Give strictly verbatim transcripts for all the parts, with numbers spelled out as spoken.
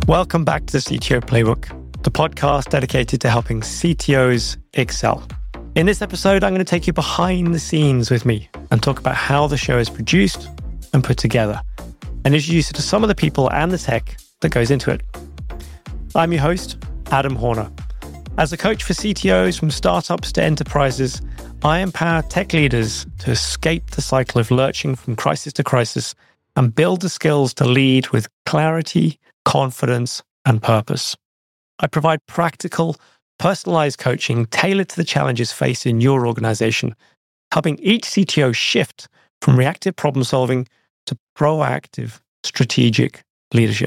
Welcome back to the C T O Playbook, the podcast dedicated to helping C T Os excel. In this episode, I'm going to take you behind the scenes with me and talk about how the show is produced and put together, and introduce you to some of the people and the tech that goes into it. I'm your host, Adam Horner. As a coach for C T Os from startups to enterprises, I empower tech leaders to escape the cycle of lurching from crisis to crisis and build the skills to lead with clarity, confidence, and purpose. I provide practical, personalized coaching tailored to the challenges faced in your organization, helping each C T O shift from reactive problem solving to proactive, strategic leadership.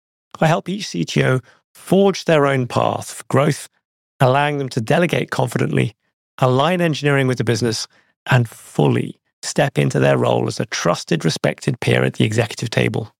I help each C T O forge their own path for growth, allowing them to delegate confidently, align engineering with the business, and fully step into their role as a trusted, respected peer at the executive table.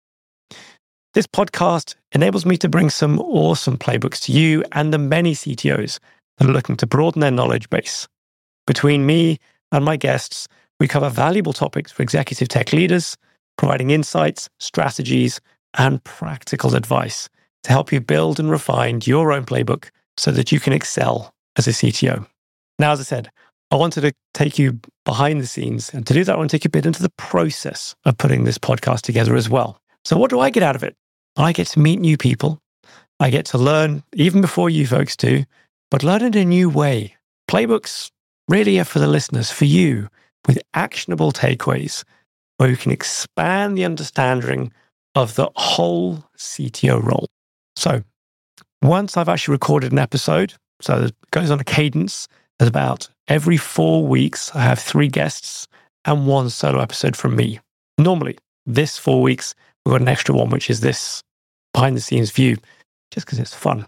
This podcast enables me to bring some awesome playbooks to you and the many C T Os that are looking to broaden their knowledge base. Between me and my guests, we cover valuable topics for executive tech leaders, providing insights, strategies, and practical advice to help you build and refine your own playbook so that you can excel as a C T O. Now, as I said, I wanted to take you behind the scenes, and to do that, I want to take you a bit into the process of putting this podcast together as well. So what do I get out of it? I get to meet new people. I get to learn even before you folks do, but learn in a new way. Playbooks really are for the listeners, for you, with actionable takeaways where you can expand the understanding of the whole C T O role. So once I've actually recorded an episode, so it goes on a cadence, there's about every four weeks, I have three guests and one solo episode from me. Normally, this four weeks, we've got an extra one, which is this behind the scenes view, just because it's fun.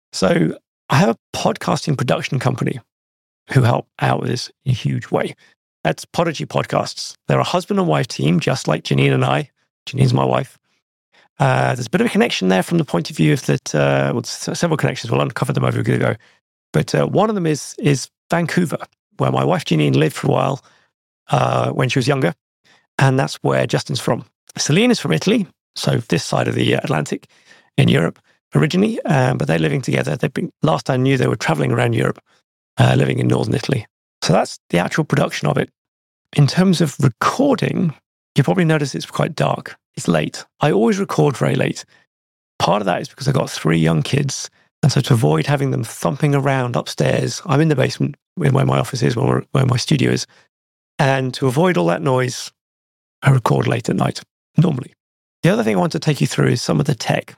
So I have a podcasting production company who help out with this in a huge way. That's Podigy Podcasts. They're a husband and wife team, just like Janine and I. Janine's my wife. Uh, there's a bit of a connection there from the point of view of that, uh, well, several connections. We'll uncover them over a good ago. But uh, one of them is, is Vancouver, where my wife Janine lived for a while uh, when she was younger. And that's where Justin's from. Celine is from Italy, so this side of the Atlantic in Europe originally, um, but they're living together. They've been, last I knew, they were traveling around Europe, uh, living in northern Italy. So that's the actual production of it. In terms of recording, you probably notice it's quite dark. It's late. I always record very late. Part of that is because I've got three young kids, and so to avoid having them thumping around upstairs, I'm in the basement where my office is, where, where my studio is, and to avoid all that noise, I record late at night, normally. The other thing I want to take you through is some of the tech.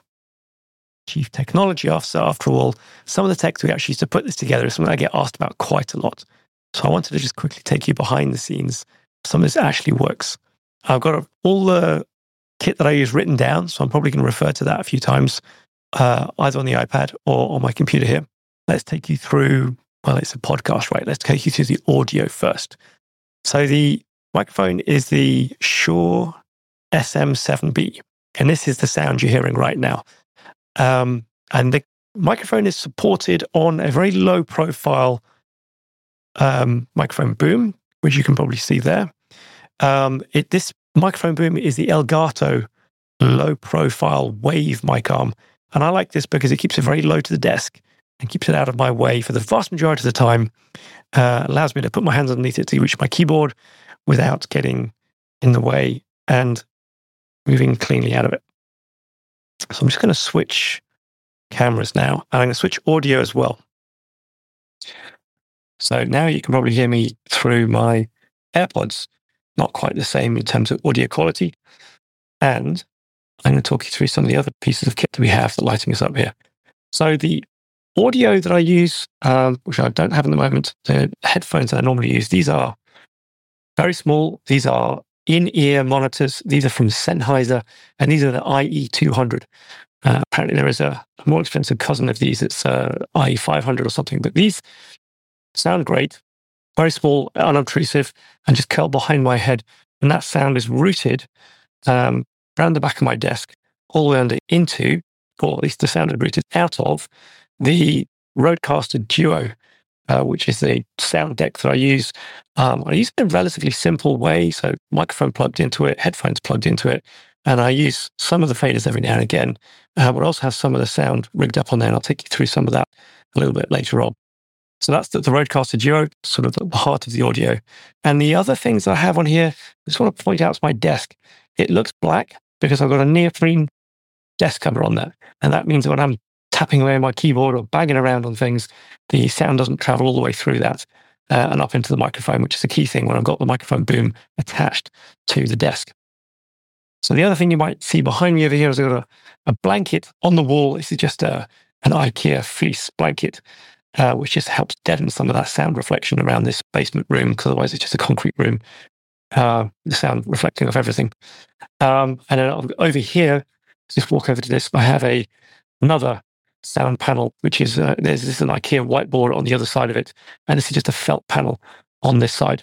Chief Technology Officer, after all, some of the tech that we actually used to put this together is something I get asked about quite a lot. So I wanted to just quickly take you behind the scenes. Some of this actually works. I've got a, all the kit that I use written down, so I'm probably going to refer to that a few times, uh, either on the iPad or on my computer here. Let's take you through, well, it's a podcast, right? Let's take you through the audio first. So the microphone is the Shure S M seven B, and this is the sound you're hearing right now. Um, and the microphone is supported on a very low profile um, microphone boom, which you can probably see there. Um, it, this microphone boom is the Elgato low profile wave mic arm. And I like this because it keeps it very low to the desk and keeps it out of my way for the vast majority of the time. Uh, allows me to put my hands underneath it to reach my keyboard without getting in the way and moving cleanly out of it. So I'm just going to switch cameras now, and I'm going to switch audio as well. So now you can probably hear me through my AirPods. Not quite the same in terms of audio quality. And I'm going to talk you through some of the other pieces of kit that we have that lighting us up here. So the audio that I use, um, which I don't have at the moment, the headphones that I normally use, these are very small. These are in-ear monitors. These are from Sennheiser, and these are the I E two hundred. Uh, apparently there is a more expensive cousin of these. It's uh, I E five hundred or something. But these sound great, very small, unobtrusive, and just curl behind my head. And that sound is rooted um, around the back of my desk, all the way under into, or at least the sound is rooted out of, the Rodecaster Duo, uh, which is the sound deck that I use. Um, I use it in a relatively simple way. So microphone plugged into it, headphones plugged into it, And I use some of the faders every now and again, uh, but I also have some of the sound rigged up on there, and I'll take you through some of that a little bit later on. So that's the, the Rodecaster Duo, sort of the heart of the audio. And the other things I have on here, I just want to point out to my desk. It looks black because I've got a neoprene desk cover on there. And that means when I'm tapping away on my keyboard or banging around on things, the sound doesn't travel all the way through that uh, and up into the microphone, which is a key thing when I've got the microphone boom attached to the desk. So the other thing you might see behind me over here is I've got a, a blanket on the wall. This is just a, an IKEA fleece blanket, uh, which just helps deaden some of that sound reflection around this basement room, because otherwise it's just a concrete room, uh, the sound reflecting off everything. Um, and then over here, just walk over to this, I have a another sound panel, which is, uh, there's this is an IKEA whiteboard on the other side of it, and this is just a felt panel on this side.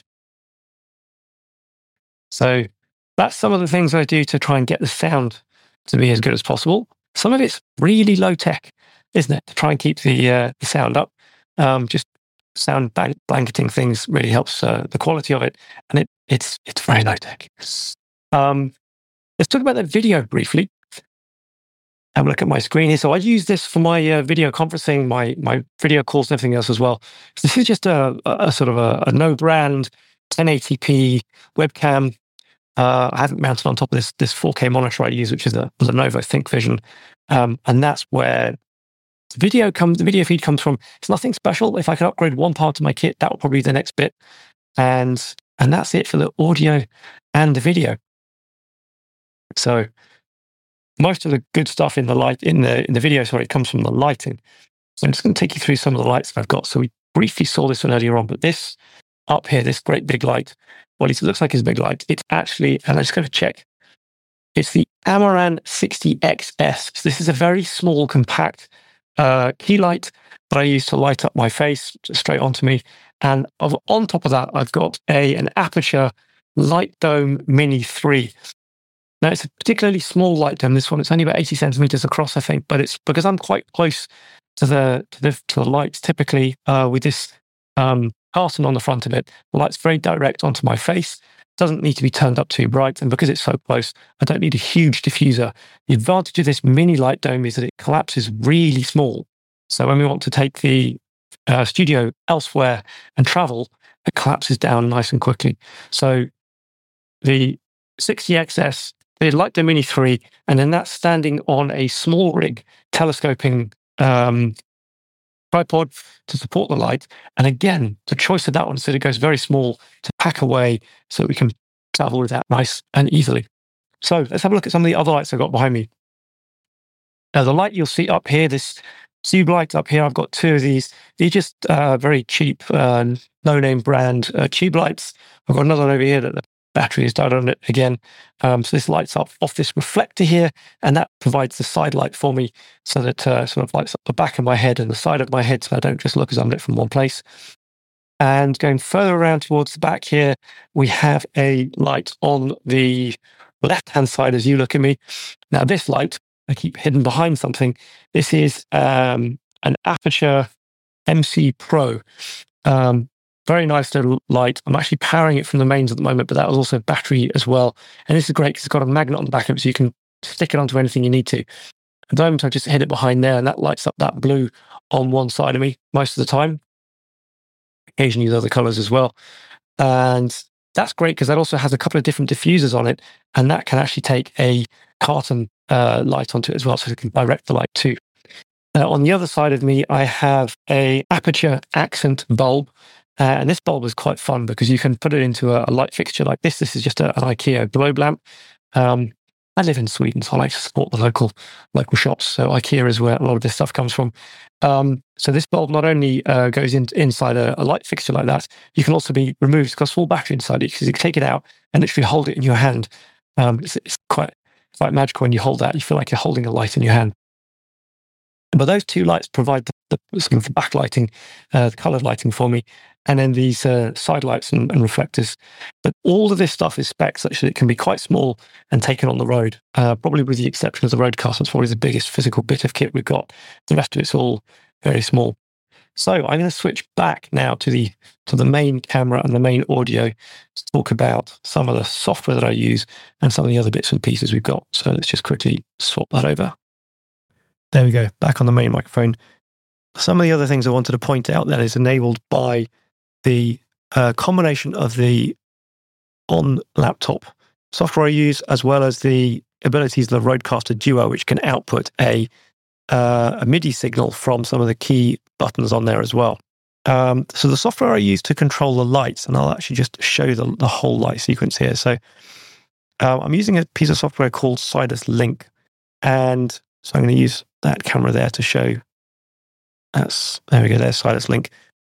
So that's some of the things I do to try and get the sound to be as good as possible. Some of it's really low tech, isn't it? To try and keep the, uh, the sound up. Um, just sound blanketing things really helps uh, the quality of it, and it it's it's very low tech. Um, let's talk about that video briefly. Have a look at my screen here. So I use this for my uh, video conferencing, my my video calls, and everything else as well. So this is just a, a sort of a, a no brand ten eighty p webcam. Uh, I haven't mounted on top of this this four K monitor I use, which is a Lenovo ThinkVision, um, and that's where the video comes. The video feed comes from. It's nothing special. If I could upgrade one part of my kit, that would probably be the next bit, and and that's it for the audio and the video. So most of the good stuff in the light in the in the video, sorry, it comes from the lighting. So I'm just going to take you through some of the lights that I've got. So we briefly saw this one earlier on, but this up here, this great big light, well, it looks like it's a big light. It's actually, and I'm just going to check, it's the Amaran sixty X S. So this is a very small, compact uh, key light that I use to light up my face straight onto me. And of, on top of that, I've got a an Aputure Light Dome Mini three. Now, it's a particularly small light dome, this one. It's only about eighty centimeters across, I think, but it's because I'm quite close to the to the, to the lights, typically uh, with this um, carton on the front of it. The light's very direct onto my face. Doesn't need to be turned up too bright, and because it's so close, I don't need a huge diffuser. The advantage of this mini light dome is that it collapses really small. So when we want to take the uh, studio elsewhere and travel, it collapses down nice and quickly. So the sixty X S, the Light Dome Mini three, and then that's standing on a small rig telescoping um, tripod to support the light. And again, the choice of that one is that it goes very small to pack away so that we can travel with that nice and easily. So let's have a look at some of the other lights I've got behind me. Now, the light you'll see up here, this tube light up here, I've got two of these. They're just uh, very cheap, uh, no-name brand uh, tube lights. I've got another one over here that the battery is died on it again. Um, so this lights up off this reflector here, and that provides the side light for me so that uh, sort of lights up the back of my head and the side of my head so I don't just look as I'm lit from one place. And going further around towards the back here, we have a light on the left-hand side as you look at me. Now this light, I keep hidden behind something. This is um, an Aputure M C Pro. Um, Very nice little light. I'm actually powering it from the mains at the moment, but that was also battery as well. And this is great because it's got a magnet on the back of it, so you can stick it onto anything you need to. At the moment, I just hid it behind there, and that lights up that blue on one side of me most of the time. Occasionally use other colors as well. And that's great because that also has a couple of different diffusers on it, and that can actually take a carton uh, light onto it as well, so it can direct the light too. Uh, on the other side of me, I have a Aputure accent bulb. Uh, and this bulb is quite fun because you can put it into a, a light fixture like this. This is just a, an IKEA globe lamp. Um, I live in Sweden, so I like to support the local local shops. So IKEA is where a lot of this stuff comes from. Um, so this bulb not only uh, goes in, inside a, a light fixture like that, you can also be removed. It's got a small battery inside it, because you can take it out and literally hold it in your hand. Um, it's, it's quite quite magical when you hold that. You feel like you're holding a light in your hand. But those two lights provide the, the sort of the backlighting, uh, the coloured lighting for me, and then these uh, side lights and, and reflectors. But all of this stuff is spec such that it can be quite small and taken on the road, uh, probably with the exception of the Rodecaster. It's probably the biggest physical bit of kit we've got. The rest of it's all very small. So I'm going to switch back now to the to the main camera and the main audio to talk about some of the software that I use and some of the other bits and pieces we've got. So let's just quickly swap that over. There we go, back on the main microphone. Some of the other things I wanted to point out that is enabled by the uh, combination of the on-laptop software I use, as well as the abilities of the Rodecaster Duo, which can output a uh, a MIDI signal from some of the key buttons on there as well. Um, so the software I use to control the lights, and I'll actually just show the, the whole light sequence here. So uh, I'm using a piece of software called Sidus Link, and so I'm going to use that camera there to show. That's there we go. There's Sidus Link,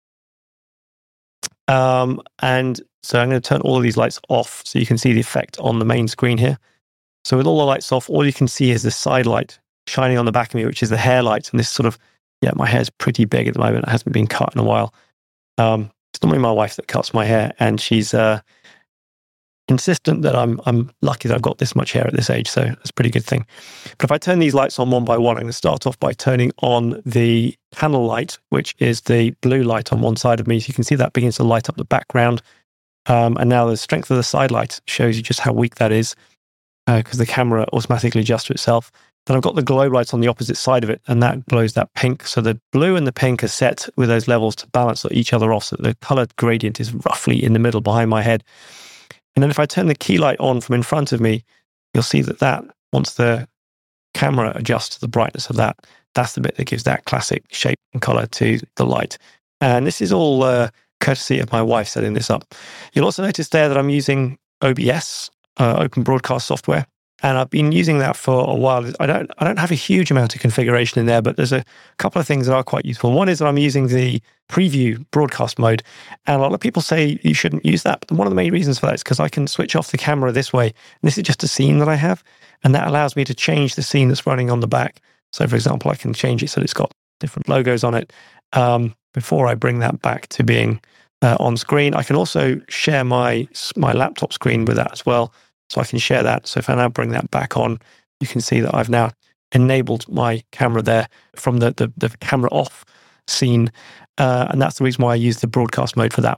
um, and so I'm going to turn all of these lights off so you can see the effect on the main screen here. So with all the lights off, all you can see is the side light shining on the back of me, which is the hair light. And this sort of, yeah, my hair's pretty big at the moment. It hasn't been cut in a while. Um, it's normally my wife that cuts my hair, and she's uh, insistent that I'm I'm lucky that I've got this much hair at this age. So that's a pretty good thing. But if I turn these lights on one by one, I'm going to start off by turning on the panel light, which is the blue light on one side of me. So you can see that begins to light up the background. Um, and now the strength of the side light shows you just how weak that is, because uh, the camera automatically adjusts to itself. Then I've got the globe lights on the opposite side of it, and that glows that pink. So the blue and the pink are set with those levels to balance each other off, so the color gradient is roughly in the middle behind my head. And then if I turn the key light on from in front of me, you'll see that that, once the camera adjusts to the brightness of that, that's the bit that gives that classic shape and color to the light. And this is all uh, courtesy of my wife setting this up. You'll also notice there that I'm using O B S, uh, Open Broadcast Software. And I've been using that for a while. I don't I don't have a huge amount of configuration in there, but there's a couple of things that are quite useful. One is that I'm using the preview broadcast mode. And a lot of people say you shouldn't use that. But one of the main reasons for that is because I can switch off the camera this way. And this is just a scene that I have. And that allows me to change the scene that's running on the back. So, for example, I can change it so that it's got different logos on it um, before I bring that back to being uh, on screen. I can also share my my laptop screen with that as well. So I can share that. So if I now bring that back on, you can see that I've now enabled my camera there from the, the, the camera off scene. Uh, and that's the reason why I use the broadcast mode for that.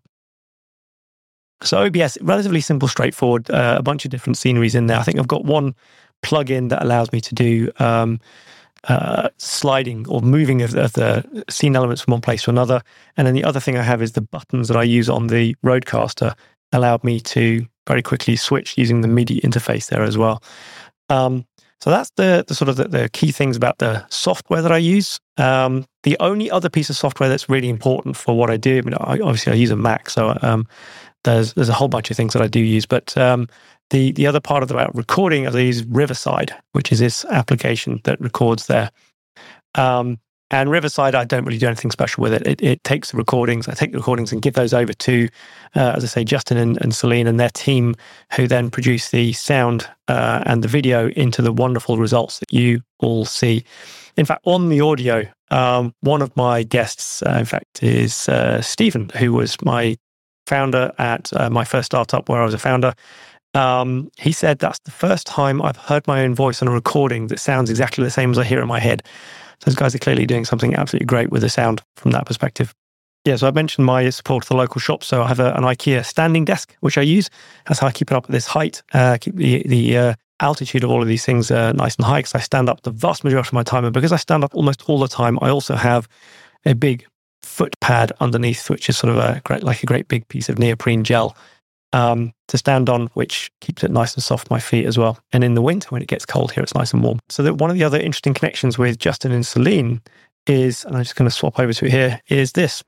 So O B S, relatively simple, straightforward, uh, a bunch of different sceneries in there. I think I've got one plugin that allows me to do um, uh, sliding or moving of, of the scene elements from one place to another. And then the other thing I have is the buttons that I use on the Rodecaster allowed me to very quickly switch using the MIDI interface there as well. Um, so that's the, the sort of the, the key things about the software that I use. Um, the only other piece of software that's really important for what I do, I mean, I, obviously I use a Mac, so um, there's there's a whole bunch of things that I do use. But um, the the other part of about recording is I use Riverside, which is this application that records there. Um, And Riverside, I don't really do anything special with it. It, it takes the recordings, I take the recordings and give those over to, uh, as I say, Justin and, and Celine and their team, who then produce the sound uh, and the video into the wonderful results that you all see. In fact, on the audio, um, one of my guests, uh, in fact, is uh, Stephen, who was my founder at uh, my first startup where I was a founder. Um, he said, that's the first time I've heard my own voice on a recording that sounds exactly the same as I hear in my head. Those guys are clearly doing something absolutely great with the sound from that perspective. Yeah, so I mentioned my support for the local shop. So I have a, an IKEA standing desk, which I use. That's how I keep it up at this height, uh, keep the, the uh, altitude of all of these things uh, nice and high, because I stand up the vast majority of my time. And because I stand up almost all the time, I also have a big foot pad underneath, which is sort of a great, like a great big piece of neoprene gel um, to stand on, which keeps it nice and soft for my feet as well. And in the winter, when it gets cold here, it's nice and warm. So that one of the other interesting connections with Justin and Celine is, and I'm just going to swap over to it here, is this,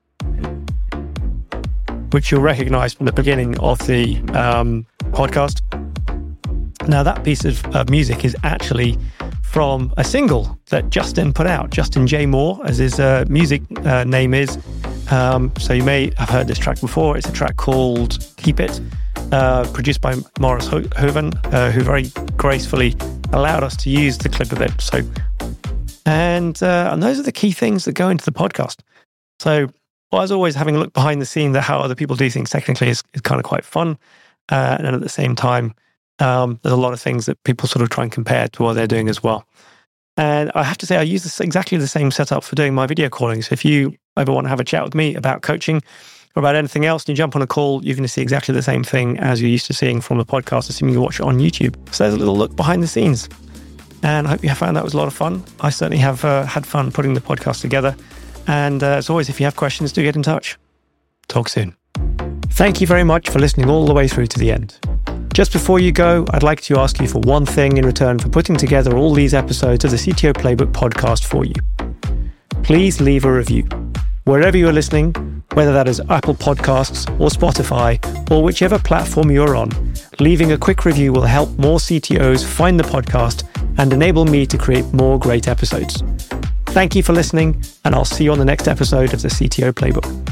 which you'll recognize from the beginning of the um, podcast. Now, that piece of uh, music is actually from a single that Justin put out, Justin J. Moore, as his uh, music uh, name is. Um, so you may have heard this track before. It's a track called Keep It, uh, produced by Morris Ho- Hoven, uh, who very gracefully allowed us to use the clip of it. So, and, uh, and those are the key things that go into the podcast. So, well, as always, having a look behind the scene at how other people do things technically is, is kind of quite fun. Uh, and at the same time, um, there's a lot of things that people sort of try and compare to what they're doing as well. And I have to say, I use this, exactly the same setup for doing my video calling. So if you ever want to have a chat with me about coaching or about anything else, and you jump on a call, you're going to see exactly the same thing as you're used to seeing from the podcast, assuming you watch it on YouTube. So there's a little look behind the scenes. And I hope you found that was a lot of fun. I certainly have uh, had fun putting the podcast together. And uh, as always, if you have questions, do get in touch. Talk soon. Thank you very much for listening all the way through to the end. Just before you go, I'd like to ask you for one thing in return for putting together all these episodes of the C T O Playbook podcast for you. Please leave a review. Wherever you're listening, whether that is Apple Podcasts or Spotify or whichever platform you're on, leaving a quick review will help more C T Os find the podcast and enable me to create more great episodes. Thank you for listening, and I'll see you on the next episode of the C T O Playbook.